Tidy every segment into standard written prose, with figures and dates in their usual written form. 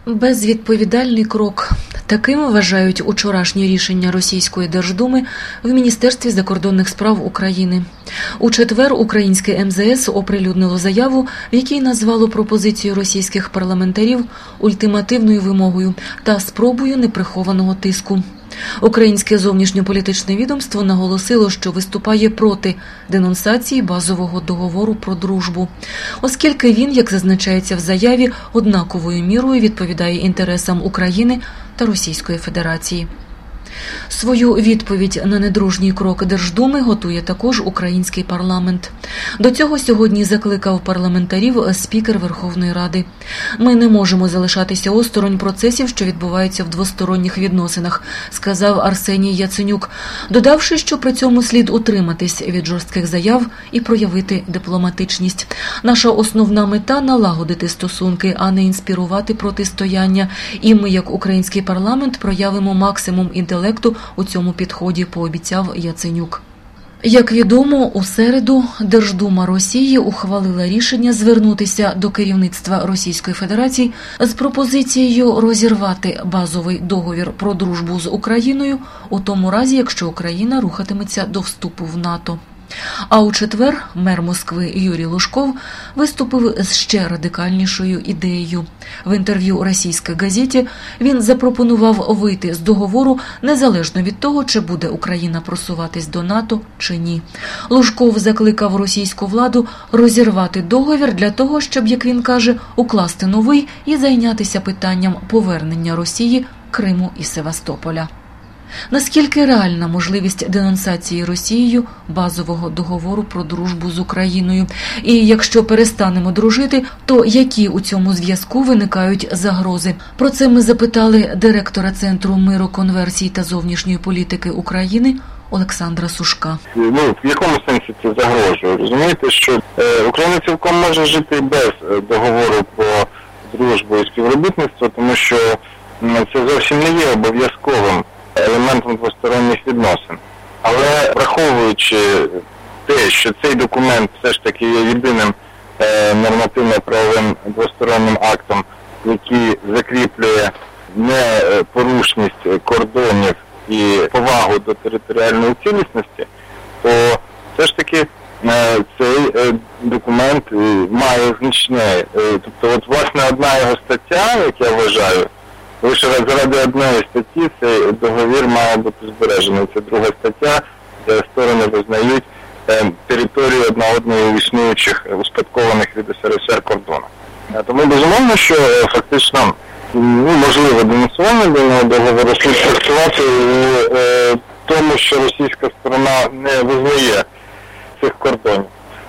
Безвідповідальний крок. Таким вважають учорашнє рішення Російської Держдуми в Міністерстві закордонних справ України. У четвер українське МЗС оприлюднило заяву, в якій назвало пропозицію російських парламентарів ультимативною вимогою та спробою неприхованого тиску. Українське зовнішньополітичне відомство наголосило, що виступає проти денонсації базового договору про дружбу, оскільки він, як зазначається в заяві, однаковою мірою відповідає інтересам України та Російської Федерації. Свою відповідь на недружній крок Держдуми готує також український парламент. До цього сьогодні закликав парламентарів спікер Верховної Ради. «Ми не можемо залишатися осторонь процесів, що відбуваються в двосторонніх відносинах», сказав Арсеній Яценюк, додавши, що при цьому слід утриматись від жорстких заяв і проявити дипломатичність. «Наша основна мета – налагодити стосунки, а не інспірувати протистояння. І ми, як український парламент, проявимо максимум інтелекту у цьому підході», пообіцяв Яценюк. Як відомо, у середу Держдума Росії ухвалила рішення звернутися до керівництва Російської Федерації з пропозицією розірвати базовий договір про дружбу з Україною у тому разі, якщо Україна рухатиметься до вступу в НАТО. А у четвер мер Москви Юрій Лужков виступив з ще радикальнішою ідеєю. В інтерв'ю «Російській газеті» він запропонував вийти з договору незалежно від того, чи буде Україна просуватись до НАТО чи ні. Лужков закликав російську владу розірвати договір для того, щоб, як він каже, укласти новий і зайнятися питанням повернення Росії Криму і Севастополя. Наскільки реальна можливість денонсації Росією базового договору про дружбу з Україною? І якщо перестанемо дружити, то які у цьому зв'язку виникають загрози? Про це ми запитали директора Центру миру, конверсій та зовнішньої політики України Олександра Сушка. В якому сенсі це загрожує? Розумієте, що Україна цілком може жити без договору про дружбу і співробітництво, тому що це зовсім не є обов'язковим елементом двосторонніх відносин. Але враховуючи те, що цей документ все ж таки є єдиним нормативно-правовим двостороннім актом, який закріплює непорушність кордонів і повагу до територіальної цілісності, то все ж таки цей документ має значне. Тобто, власне, одна його стаття, як я вважаю, лише заради одної статті цей договір має бути збережений. Це друга стаття, де сторони визнають територію одна одної існуючих успадкованих від СРСР кордонів. Тому безумовно, що фактично можливо денонсування даного договору слід працювати в тому, що російська сторона не визнає цих кордонів.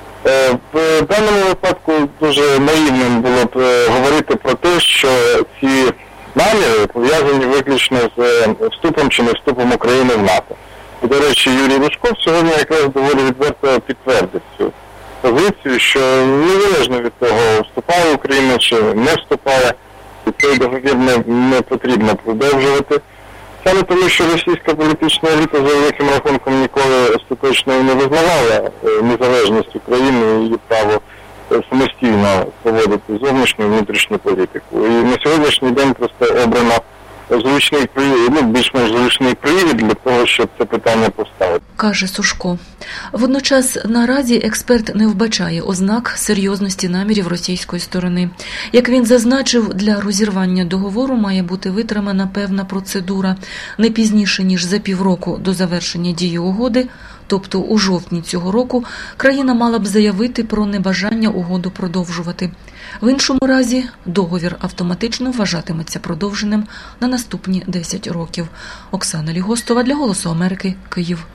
В даному випадку дуже наївним було б говорити про те, що ці наміри пов'язані виключно з вступом чи не вступом України в НАТО. І, до речі, Юрій Лужков сьогодні якраз доволі відверто підтвердив цю позицію, що незалежно від того, вступає Україна чи не вступає, цей договір не потрібно продовжувати. Саме тому, що російська політична еліта за великим рахунком ніколи остаточно не визнавала незалежність України і її право самостійно проводити зовнішню і внутрішню політику. І на сьогоднішній день просто обрано більш-менш зручний привід для того, щоб це питання поставити. Каже Сушко. Водночас наразі експерт не вбачає ознак серйозності намірів російської сторони. Як він зазначив, для розірвання договору має бути витримана певна процедура. Не пізніше, ніж за півроку до завершення дії угоди, тобто у жовтні цього року, країна мала б заявити про небажання угоду продовжувати. В іншому разі договір автоматично вважатиметься продовженим на наступні 10 років. Оксана Лігостова для «Голосу Америки», Київ.